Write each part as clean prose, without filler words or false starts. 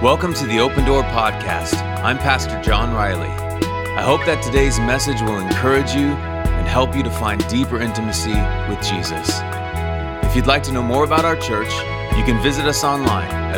Welcome to the Open Door Podcast. I'm Pastor John Riley. I hope that today's message will encourage you and help you to find deeper intimacy with Jesus. If you'd like to know more about our church, you can visit us online at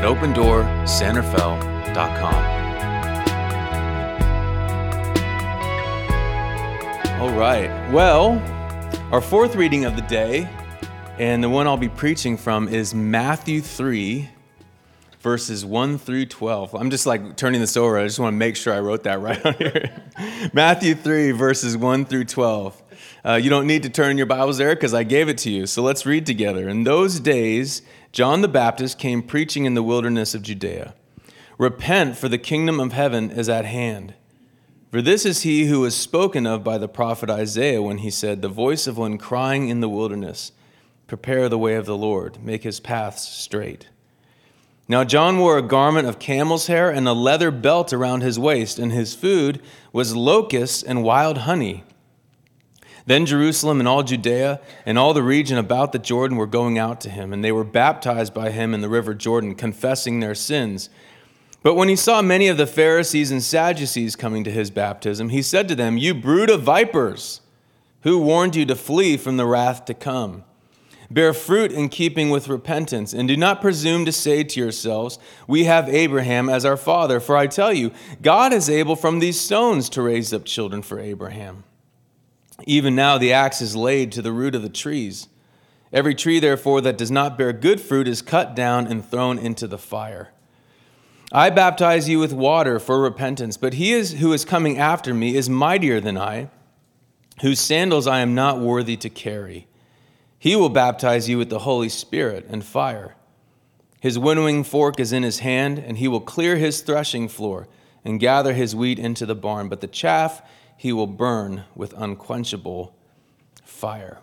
opendoorsanrafael.com. All right, well, our fourth reading of the day, and the one I'll be preaching from, is Matthew 3, verses 1 through 12. I'm just like turning this over. I just want to make sure I wrote that right on here. Matthew 3, verses 1 through 12. You don't need to turn your Bibles there because I gave it to you. So let's read together. In those days, John the Baptist came preaching in the wilderness of Judea. Repent, for the kingdom of heaven is at hand. For this is he who was spoken of by the prophet Isaiah when he said, the voice of one crying in the wilderness, prepare the way of the Lord, make his paths straight. Now John wore a garment of camel's hair and a leather belt around his waist, and his food was locusts and wild honey. Then Jerusalem and all Judea and all the region about the Jordan were going out to him, and they were baptized by him in the river Jordan, confessing their sins. But when he saw many of the Pharisees and Sadducees coming to his baptism, he said to them, you brood of vipers, who warned you to flee from the wrath to come? Bear fruit in keeping with repentance, and do not presume to say to yourselves, we have Abraham as our father. For I tell you, God is able from these stones to raise up children for Abraham. Even now the axe is laid to the root of the trees. Every tree, therefore, that does not bear good fruit is cut down and thrown into the fire. I baptize you with water for repentance, but who is coming after me is mightier than I, whose sandals I am not worthy to carry. He will baptize you with the Holy Spirit and fire. His winnowing fork is in his hand, and he will clear his threshing floor and gather his wheat into the barn, but the chaff he will burn with unquenchable fire.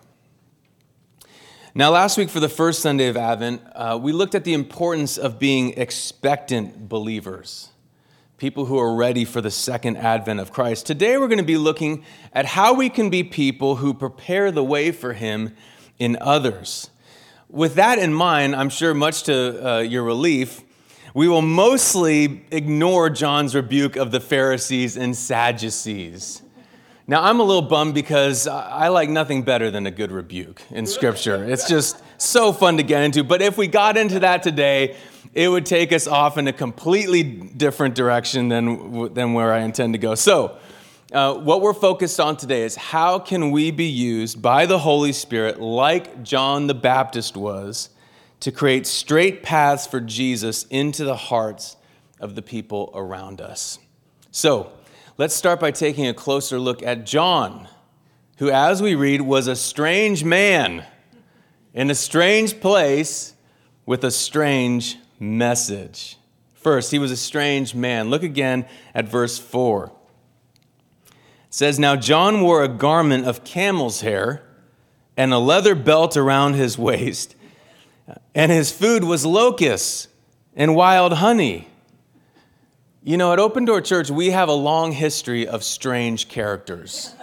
Now, last week for the first Sunday of Advent, we looked at the importance of being expectant believers, people who are ready for the second advent of Christ. Today we're going to be looking at how we can be people who prepare the way for him in others. With that in mind, I'm sure much to your relief, we will mostly ignore John's rebuke of the Pharisees and Sadducees. Now, I'm a little bummed because I like nothing better than a good rebuke in Scripture. It's just so fun to get into. But if we got into that today, it would take us off in a completely different direction than where I intend to go. So, what we're focused on today is how can we be used by the Holy Spirit like John the Baptist was to create straight paths for Jesus into the hearts of the people around us. So let's start by taking a closer look at John, who, as we read, was a strange man in a strange place with a strange message. First, he was a strange man. Look again at verse 4. It says, now John wore a garment of camel's hair and a leather belt around his waist, and his food was locusts and wild honey. You know, at Open Door Church, we have a long history of strange characters.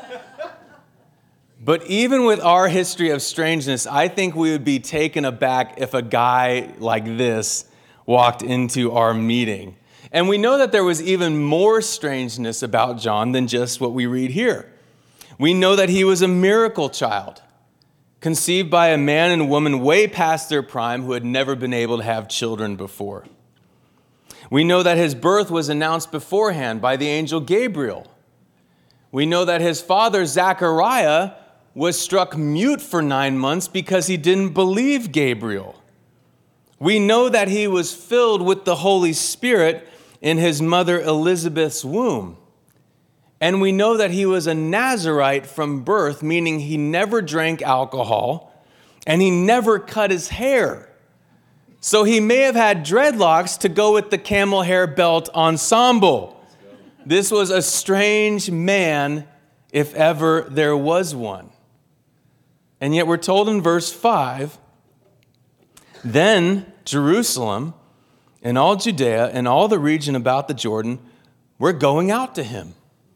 But even with our history of strangeness, I think we would be taken aback if a guy like this walked into our meeting. And we know that there was even more strangeness about John than just what we read here. We know that he was a miracle child, conceived by a man and woman way past their prime who had never been able to have children before. We know that his birth was announced beforehand by the angel Gabriel. We know that his father, Zechariah, was struck mute for 9 months because he didn't believe Gabriel. We know that he was filled with the Holy Spirit in his mother Elizabeth's womb. And we know that he was a Nazirite from birth, meaning he never drank alcohol and he never cut his hair. So he may have had dreadlocks to go with the camel hair belt ensemble. This was a strange man, if ever there was one. And yet we're told in verse 5, then Jerusalem and all Judea and all the region about the Jordan were going out to him.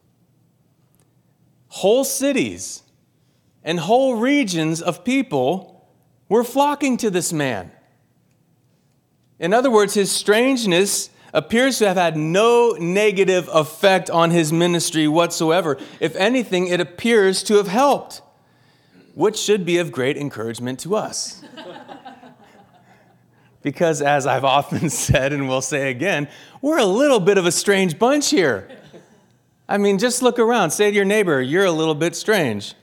Whole cities and whole regions of people were flocking to this man. In other words, his strangeness appears to have had no negative effect on his ministry whatsoever. If anything, it appears to have helped, which should be of great encouragement to us. Because as I've often said and will say again, we're a little bit of a strange bunch here. I mean, just look around. Say to your neighbor, you're a little bit strange.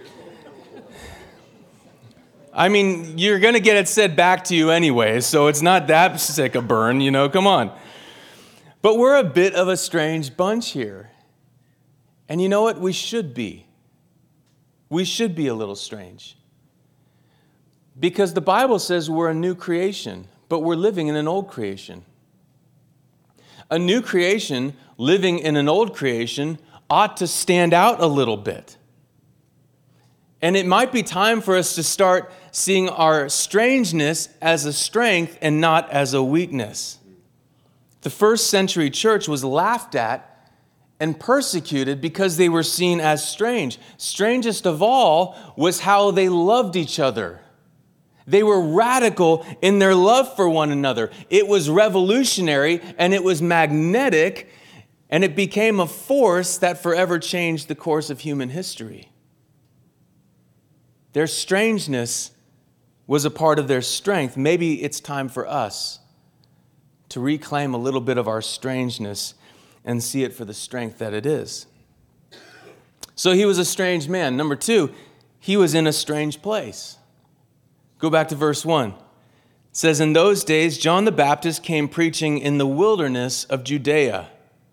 I mean, you're going to get it said back to you anyway, so it's not that sick a burn, come on. But we're a bit of a strange bunch here. And you know what? We should be. We should be a little strange. Because the Bible says we're a new creation, but we're living in an old creation. A new creation living in an old creation ought to stand out a little bit. And it might be time for us to start seeing our strangeness as a strength and not as a weakness. The first century church was laughed at and persecuted because they were seen as strange. Strangest of all was how they loved each other. They were radical in their love for one another. It was revolutionary and it was magnetic, and it became a force that forever changed the course of human history. Their strangeness was a part of their strength. Maybe it's time for us to reclaim a little bit of our strangeness and see it for the strength that it is. So he was a strange man. Number 2, he was in a strange place. Go back to verse 1. It says, in those days, John the Baptist came preaching in the wilderness of Judea.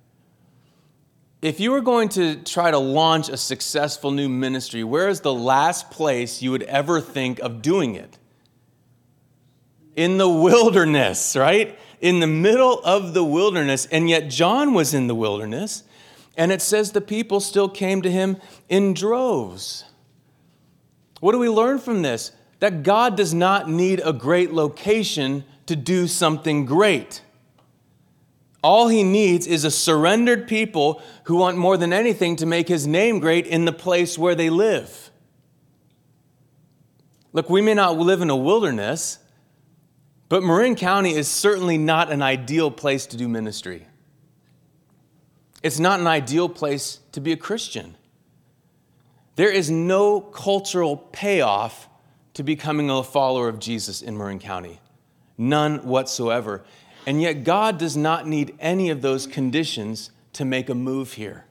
If you were going to try to launch a successful new ministry, where is the last place you would ever think of doing it? In the wilderness, right? In the middle of the wilderness. And yet John was in the wilderness. And it says the people still came to him in droves. What do we learn from this? That God does not need a great location to do something great. All he needs is a surrendered people who want more than anything to make his name great in the place where they live. Look, we may not live in a wilderness, but Marin County is certainly not an ideal place to do ministry. It's not an ideal place to be a Christian. There is no cultural payoff to becoming a follower of Jesus in Marin County. None whatsoever. And yet God does not need any of those conditions to make a move here.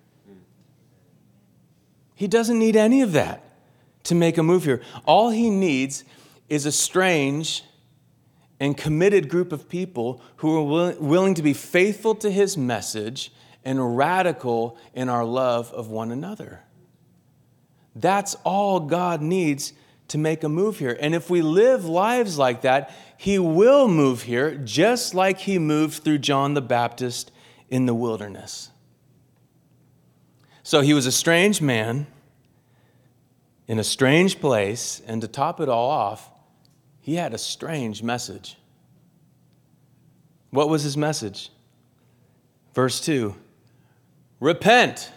He doesn't need any of that to make a move here. All he needs is a strange and committed group of people who are willing to be faithful to his message and radical in our love of one another. That's all God needs to make a move here. And if we live lives like that, he will move here just like he moved through John the Baptist in the wilderness. So he was a strange man in a strange place, and to top it all off, he had a strange message. What was his message? Verse 2, repent.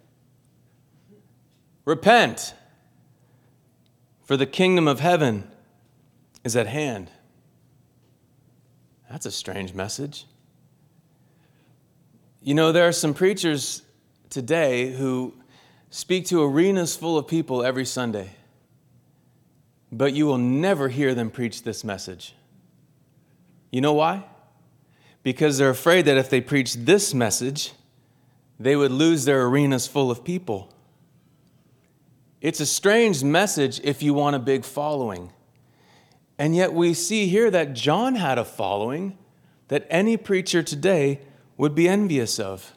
Repent. For the kingdom of heaven is at hand. That's a strange message. There are some preachers today who speak to arenas full of people every Sunday, but you will never hear them preach this message. You know why? Because they're afraid that if they preach this message, they would lose their arenas full of people. It's a strange message if you want a big following. And yet we see here that John had a following that any preacher today would be envious of.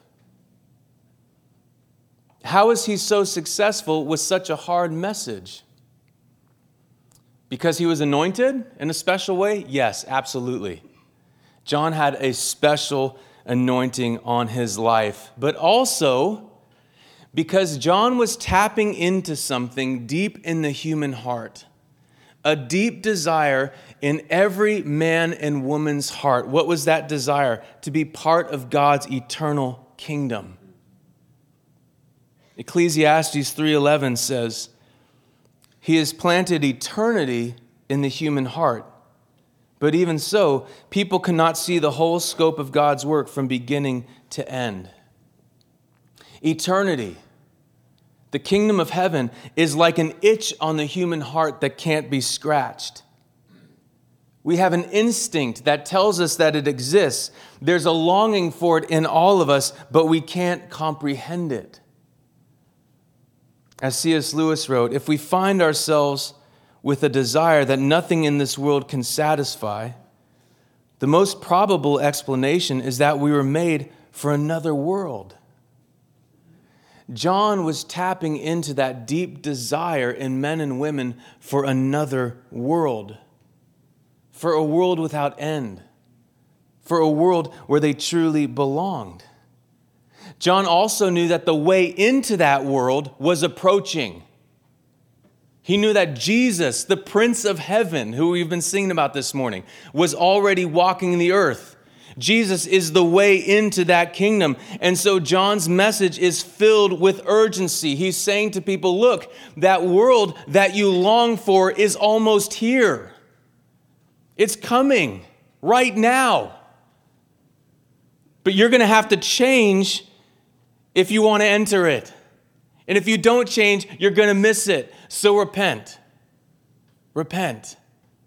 How is he so successful with such a hard message? Because he was anointed in a special way? Yes, absolutely. John had a special anointing on his life, but also because John was tapping into something deep in the human heart, a deep desire in every man and woman's heart. What was that desire? To be part of God's eternal kingdom. Ecclesiastes 3:11 says, "He has planted eternity in the human heart, But even so, people cannot see the whole scope of God's work from beginning to end. Eternity, the kingdom of heaven, is like an itch on the human heart that can't be scratched. We have an instinct that tells us that it exists. There's a longing for it in all of us, but we can't comprehend it. As C.S. Lewis wrote, if we find ourselves with a desire that nothing in this world can satisfy, the most probable explanation is that we were made for another world. John was tapping into that deep desire in men and women for another world, for a world without end, for a world where they truly belonged. John also knew that the way into that world was approaching. He knew that Jesus, the Prince of Heaven, who we've been singing about this morning, was already walking the earth. Jesus is the way into that kingdom. And so John's message is filled with urgency. He's saying to people, look, that world that you long for is almost here. It's coming right now. But you're going to have to change if you want to enter it. And if you don't change, you're going to miss it. So repent. Repent.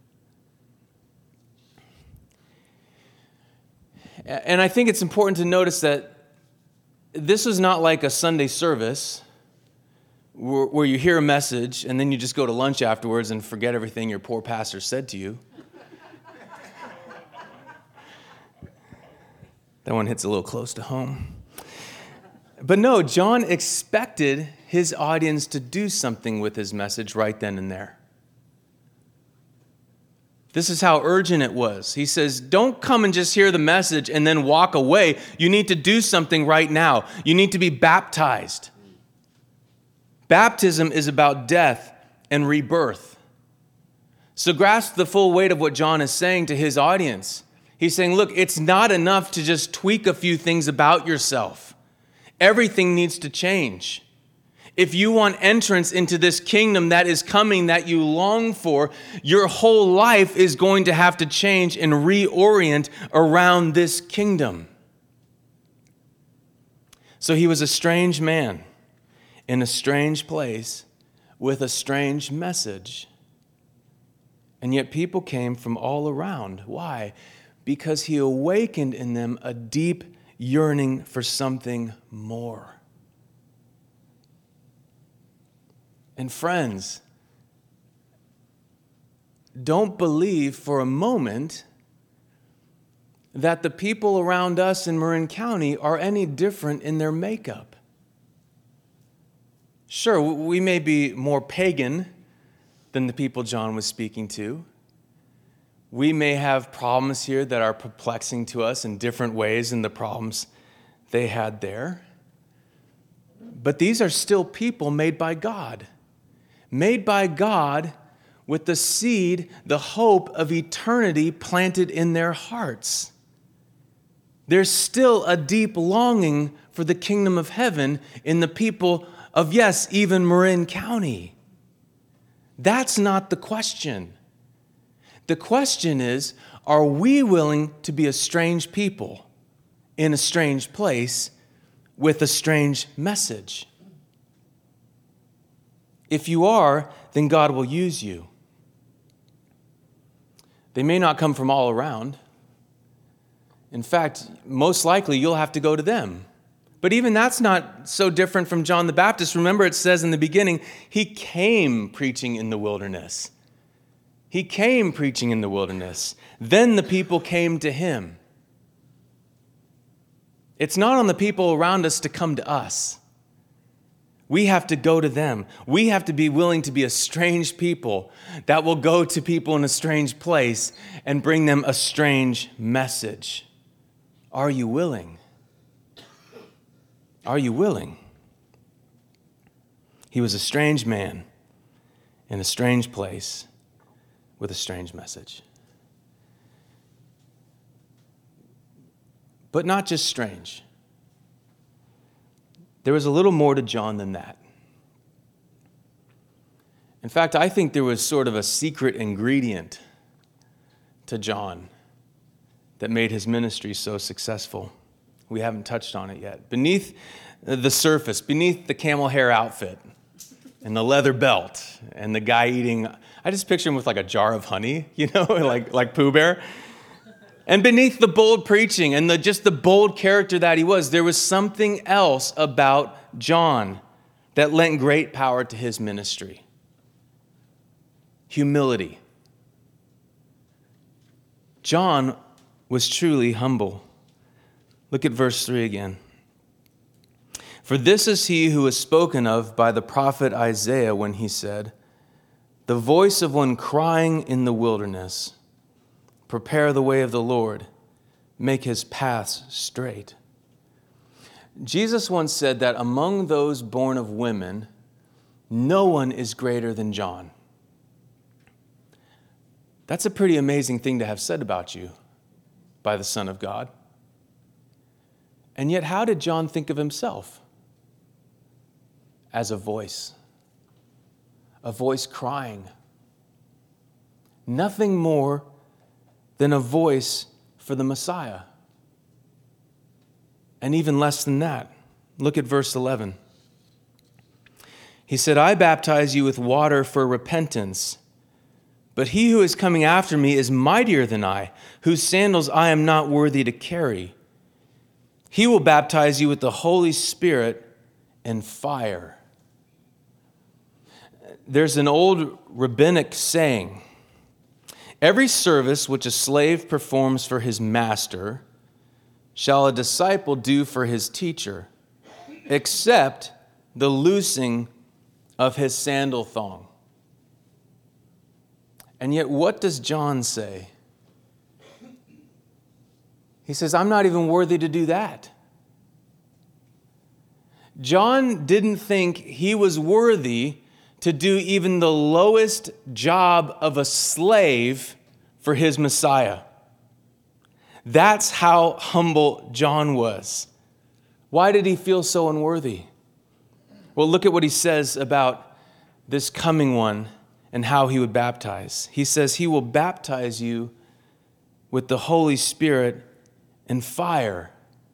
And I think it's important to notice that this is not like a Sunday service where you hear a message and then you just go to lunch afterwards and forget everything your poor pastor said to you. That one hits a little close to home. But no, John expected his audience to do something with his message right then and there. This is how urgent it was. He says, don't come and just hear the message and then walk away. You need to do something right now. You need to be baptized. Baptism is about death and rebirth. So grasp the full weight of what John is saying to his audience. He's saying, look, it's not enough to just tweak a few things about yourself. Everything needs to change. If you want entrance into this kingdom that is coming, that you long for, your whole life is going to have to change and reorient around this kingdom. So he was a strange man in a strange place with a strange message. And yet people came from all around. Why? Because he awakened in them a deep yearning for something more. And friends, don't believe for a moment that the people around us in Marin County are any different in their makeup. Sure, we may be more pagan than the people John was speaking to. We may have problems here that are perplexing to us in different ways than the problems they had there. But these are still people made by God. Made by God with the seed, the hope of eternity planted in their hearts. There's still a deep longing for the kingdom of heaven in the people of, yes, even Marin County. That's not the question. The question is, are we willing to be a strange people in a strange place with a strange message? If you are, then God will use you. They may not come from all around. In fact, most likely you'll have to go to them. But even that's not so different from John the Baptist. Remember, it says in the beginning, he came preaching in the wilderness. He came preaching in the wilderness. Then the people came to him. It's not on the people around us to come to us. We have to go to them. We have to be willing to be a strange people that will go to people in a strange place and bring them a strange message. Are you willing? Are you willing? He was a strange man in a strange place with a strange message. But not just strange. There was a little more to John than that. In fact, I think there was sort of a secret ingredient to John that made his ministry so successful? We haven't touched on it yet. Beneath the surface, beneath the camel hair outfit and the leather belt and the guy eating, I just picture him with like a jar of honey, like Pooh Bear. And beneath the bold preaching and just the bold character that he was, there was something else about John that lent great power to his ministry. Humility. John was truly humble. Look at verse 3 again. For this is he who was spoken of by the prophet Isaiah when he said, "The voice of one crying in the wilderness, prepare the way of the Lord, make his paths straight." Jesus once said that among those born of women, no one is greater than John. That's a pretty amazing thing to have said about you by the Son of God. And yet, how did John think of himself? As a voice crying. Nothing more than a voice for the Messiah. And even less than that. Look at verse 11. He said, "I baptize you with water for repentance, but he who is coming after me is mightier than I, whose sandals I am not worthy to carry. He will baptize you with the Holy Spirit and fire." There's an old rabbinic saying, "Every service which a slave performs for his master shall a disciple do for his teacher, except the loosing of his sandal thong." And yet, what does John say? He says, "I'm not even worthy to do that." John didn't think he was worthy to do even the lowest job of a slave for his Messiah. That's how humble John was. Why did he feel so unworthy? Well, look at what he says about this coming one and how he would baptize. He says he will baptize you with the Holy Spirit and fire.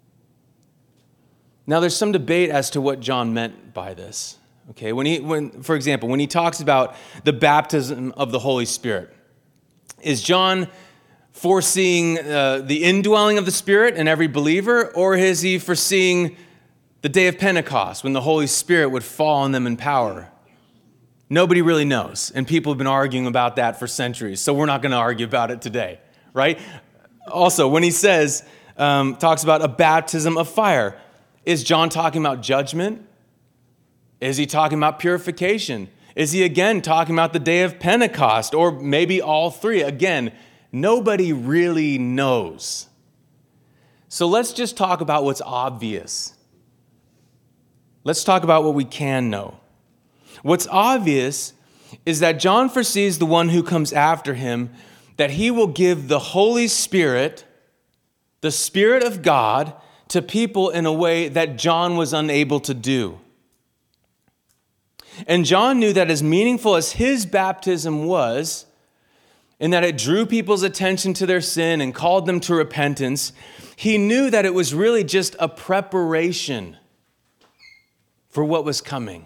Now, there's some debate as to what John meant by this. Okay, for example, when he talks about the baptism of the Holy Spirit, is John foreseeing the indwelling of the Spirit in every believer, or is he foreseeing the day of Pentecost when the Holy Spirit would fall on them in power? Nobody really knows, and people have been arguing about that for centuries, so we're not going to argue about it today, right? Also, when he says, talks about a baptism of fire, is John talking about judgment? Is he talking about purification? Is he again talking about the day of Pentecost, or maybe all three? Again, nobody really knows. So let's just talk about what's obvious. Let's talk about what we can know. What's obvious is that John foresees the one who comes after him, that he will give the Holy Spirit, the Spirit of God, to people in a way that John was unable to do. And John knew that as meaningful as his baptism was, in that it drew people's attention to their sin and called them to repentance, he knew that it was really just a preparation for what was coming.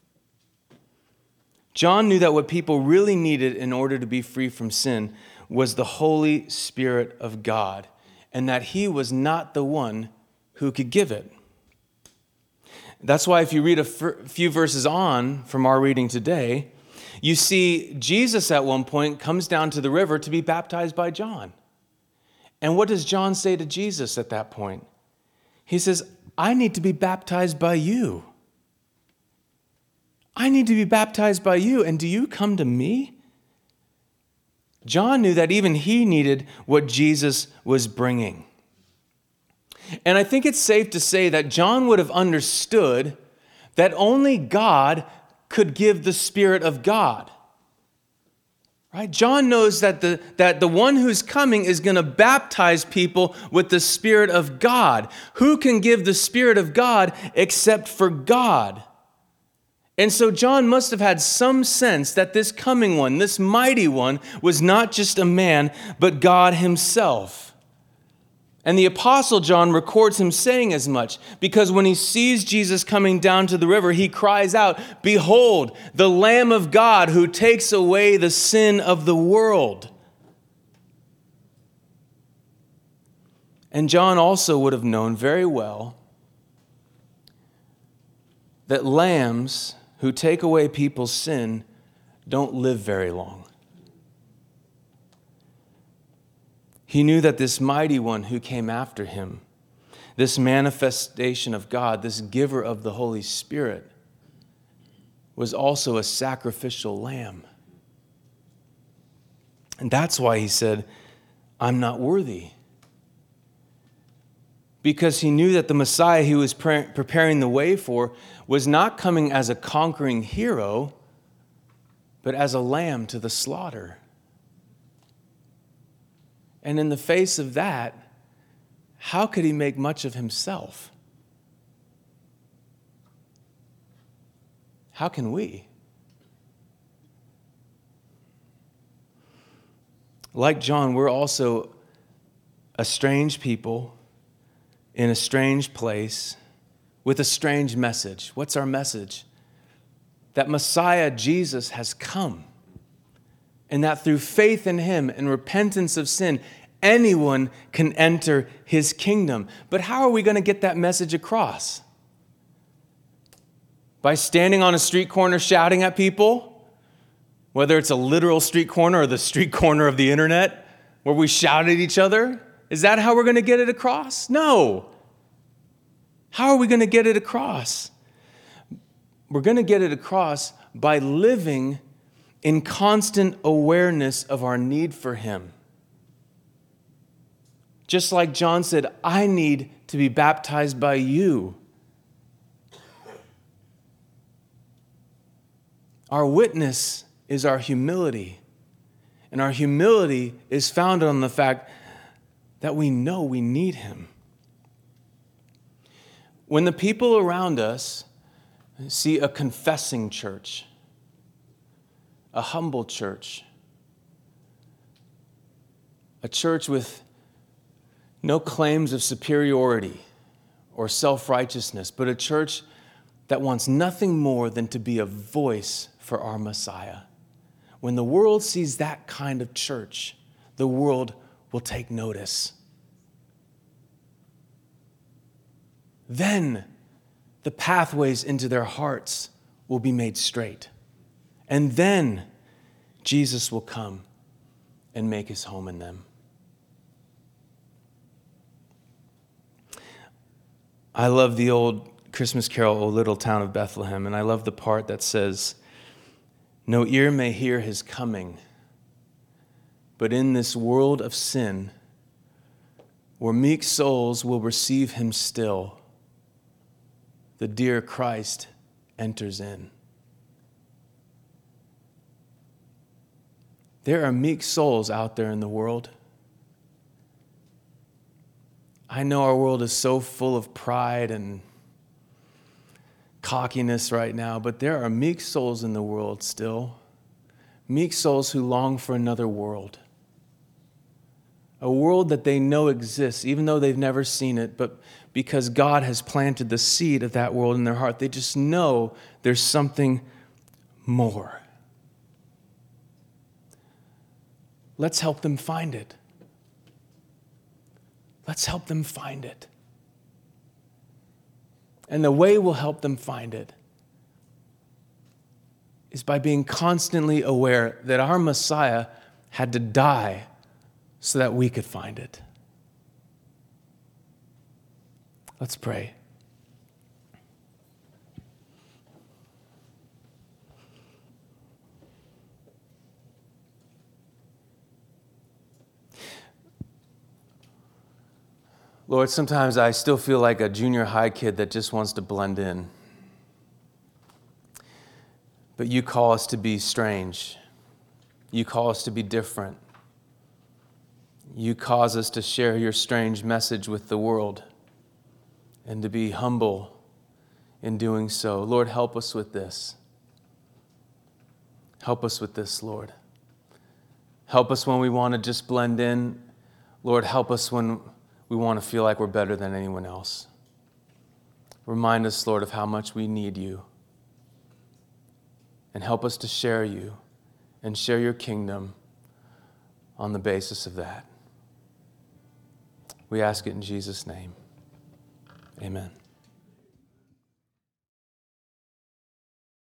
John knew that what people really needed in order to be free from sin was the Holy Spirit of God, and that he was not the one who could give it. That's why if you read a few verses on from our reading today, you see Jesus at one point comes down to the river to be baptized by John. And what does John say to Jesus at that point? He says, "I need to be baptized by you. I need to be baptized by you, and do you come to me?" John knew that even he needed what Jesus was bringing. And I think it's safe to say that John would have understood that only God could give the Spirit of God. Right? John knows that the one who's coming is going to baptize people with the Spirit of God. Who can give the Spirit of God except for God? And so John must have had some sense that this coming one, this mighty one, was not just a man, but God himself. And the Apostle John records him saying as much, because when he sees Jesus coming down to the river, he cries out, "Behold, the Lamb of God who takes away the sin of the world." And John also would have known very well that lambs who take away people's sin don't live very long. He knew that this mighty one who came after him, this manifestation of God, this giver of the Holy Spirit, was also a sacrificial lamb. And that's why he said, "I'm not worthy." Because he knew that the Messiah he was preparing the way for was not coming as a conquering hero, but as a lamb to the slaughter. And in the face of that, how could he make much of himself? How can we? Like John, we're also a strange people in a strange place with a strange message. What's our message? That Messiah Jesus has come, and that through faith in him and repentance of sin, anyone can enter his kingdom. But how are we going to get that message across? By standing on a street corner shouting at people? Whether it's a literal street corner or the street corner of the internet where we shout at each other? Is that how we're going to get it across? No. How are we going to get it across? We're going to get it across by living in constant awareness of our need for him. Just like John said, "I need to be baptized by you." Our witness is our humility. And our humility is founded on the fact that we know we need him. When the people around us see a confessing church, a humble church, a church with no claims of superiority or self-righteousness, but a church that wants nothing more than to be a voice for our Messiah. When the world sees that kind of church, the world will take notice. Then the pathways into their hearts will be made straight. And then Jesus will come and make his home in them. I love the old Christmas carol, "O Little Town of Bethlehem," and I love the part that says, "No ear may hear his coming, but in this world of sin, where meek souls will receive him still, the dear Christ enters in." There are meek souls out there in the world. I know our world is so full of pride and cockiness right now, but there are meek souls in the world still. Meek souls who long for another world. A world that they know exists, even though they've never seen it, but because God has planted the seed of that world in their heart, they just know there's something more. Let's help them find it. Let's help them find it. And the way we'll help them find it is by being constantly aware that our Messiah had to die so that we could find it. Let's pray. Lord, sometimes I still feel like a junior high kid that just wants to blend in. But you call us to be strange. You call us to be different. You cause us to share your strange message with the world and to be humble in doing so. Lord, help us with this. Help us with this, Lord. Help us when we want to just blend in. Lord, help us when we want to feel like we're better than anyone else. Remind us, Lord, of how much we need you. And help us to share you and share your kingdom on the basis of that. We ask it in Jesus' name. Amen.